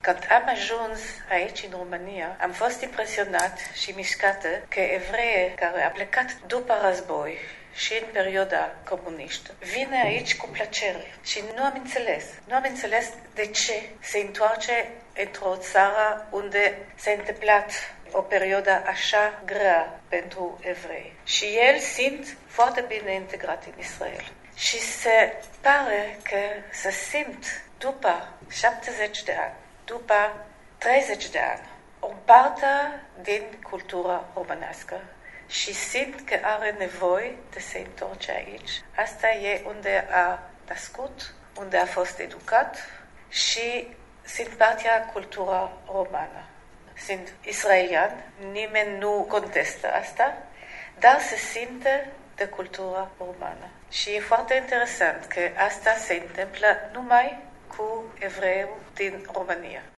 Când am ajuns aici, în România, am fost impresionat și mișcată că evreii care au plecat după război și în perioada comunistă vin aici cu plăcere. Și nu am înțeles de ce se întoarce într-o țară unde s-a întâmplat o perioadă așa grea pentru evrei. Și ei simt foarte bine integrat în Israel. Și se pare că se simt după 70 de ani, după 30 de ani, o parte din cultura românească și simt că are nevoie de se întoarce aici. Asta e unde a născut, unde a fost educat și sunt partea cultura romană. Sunt israelian, nimeni nu contestă asta, dar se simte de cultura romană. Și e foarte interesant că asta se întâmplă numai cu evrei din România.